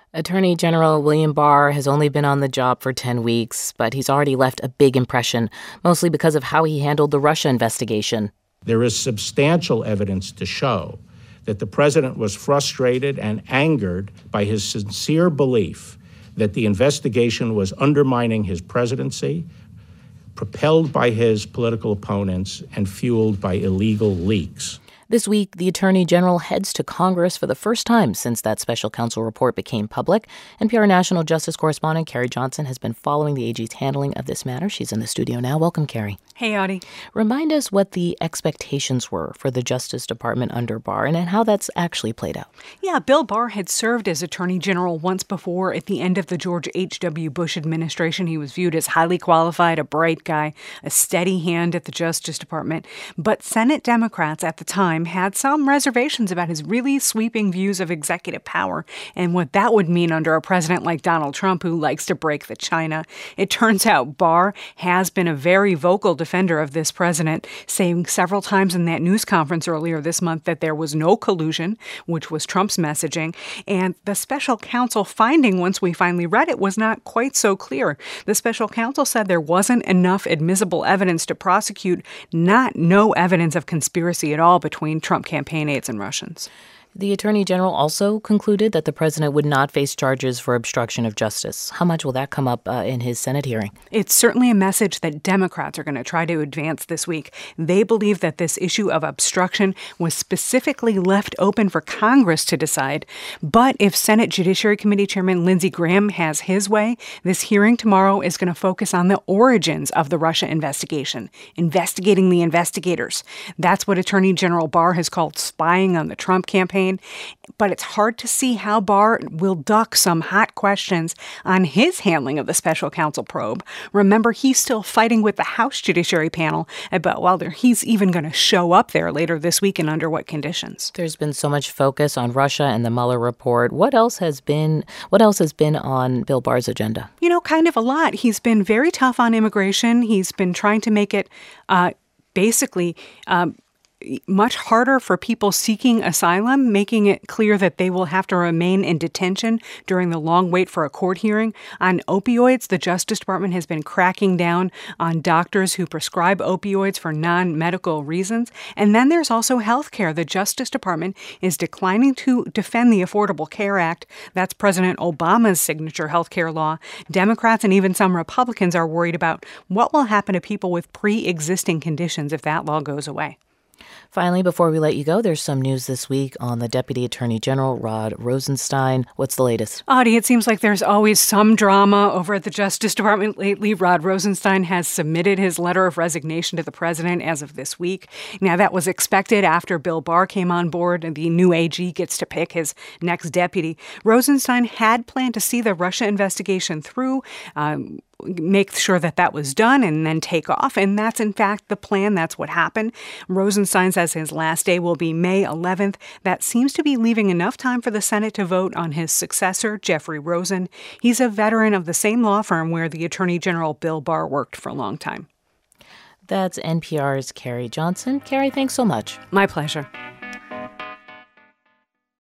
Attorney General William Barr has only been on the job for 10 weeks, but he's already left a big impression, mostly because of how he handled the Russia investigation. There is substantial evidence to show that the president was frustrated and angered by his sincere belief that the investigation was undermining his presidency, propelled by his political opponents, and fueled by illegal leaks. This week, the Attorney General heads to Congress for the first time since that special counsel report became public. NPR National Justice Correspondent Carrie Johnson has been following the AG's handling of this matter. She's in the studio now. Welcome, Carrie. Hey, Audie. Remind us what the expectations were for the Justice Department under Barr and how that's actually played out. Yeah, Bill Barr had served as Attorney General once before at the end of the George H.W. Bush administration. He was viewed as highly qualified, a bright guy, a steady hand at the Justice Department. But Senate Democrats at the time had some reservations about his really sweeping views of executive power and what that would mean under a president like Donald Trump, who likes to break the china. It turns out Barr has been a very vocal defender of this president, saying several times in that news conference earlier this month that there was no collusion, which was Trump's messaging. And the special counsel finding, once we finally read it, was not quite so clear. The special counsel said there wasn't enough admissible evidence to prosecute, no evidence of conspiracy at all between Trump campaign aides and Russians. The Attorney General also concluded that the president would not face charges for obstruction of justice. How much will that come up in his Senate hearing? It's certainly a message that Democrats are going to try to advance this week. They believe that this issue of obstruction was specifically left open for Congress to decide. But if Senate Judiciary Committee Chairman Lindsey Graham has his way, this hearing tomorrow is going to focus on the origins of the Russia investigation, investigating the investigators. That's what Attorney General Barr has called spying on the Trump campaign. But it's hard to see how Barr will duck some hot questions on his handling of the special counsel probe. Remember, he's still fighting with the House Judiciary Panel about whether he's even going to show up there later this week and under what conditions. There's been so much focus on Russia and the Mueller report. What else has been on Bill Barr's agenda? Kind of a lot. He's been very tough on immigration. He's been trying to make it much harder for people seeking asylum, making it clear that they will have to remain in detention during the long wait for a court hearing. On opioids, the Justice Department has been cracking down on doctors who prescribe opioids for non-medical reasons. And then there's also health care. The Justice Department is declining to defend the Affordable Care Act. That's President Obama's signature health care law. Democrats and even some Republicans are worried about what will happen to people with pre-existing conditions if that law goes away. Finally, before we let you go, there's some news this week on the Deputy Attorney General, Rod Rosenstein. What's the latest? Audie, it seems like there's always some drama over at the Justice Department lately. Rod Rosenstein has submitted his letter of resignation to the president as of this week. Now, that was expected after Bill Barr came on board and the new AG gets to pick his next deputy. Rosenstein had planned to see the Russia investigation through, make sure that was done and then take off. And that's, in fact, the plan. That's what happened. Rosenstein says his last day will be May 11th. That seems to be leaving enough time for the Senate to vote on his successor, Jeffrey Rosen. He's a veteran of the same law firm where the Attorney General Bill Barr worked for a long time. That's NPR's Carrie Johnson. Carrie, thanks so much. My pleasure.